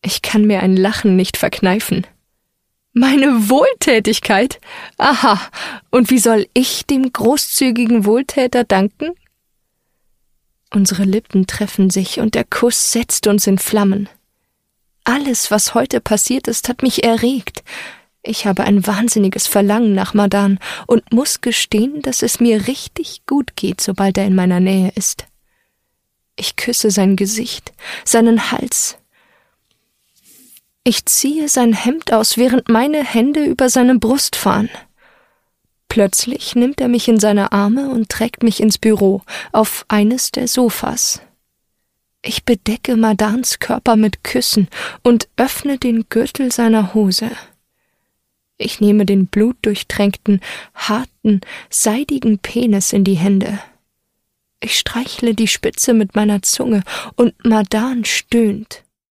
Ich kann mir ein Lachen nicht verkneifen. Meine Wohltätigkeit? Aha, und wie soll ich dem großzügigen Wohltäter danken? Unsere Lippen treffen sich und der Kuss setzt uns in Flammen. Alles, was heute passiert ist, hat mich erregt. Ich habe ein wahnsinniges Verlangen nach Mardan und muss gestehen, dass es mir richtig gut geht, sobald er in meiner Nähe ist. Ich küsse sein Gesicht, seinen Hals. Ich ziehe sein Hemd aus, während meine Hände über seine Brust fahren. Plötzlich nimmt er mich in seine Arme und trägt mich ins Büro, auf eines der Sofas. Ich bedecke Mardans Körper mit Küssen und öffne den Gürtel seiner Hose. Ich nehme den blutdurchtränkten, harten, seidigen Penis in die Hände. Ich streichle die Spitze mit meiner Zunge und Mardan stöhnt.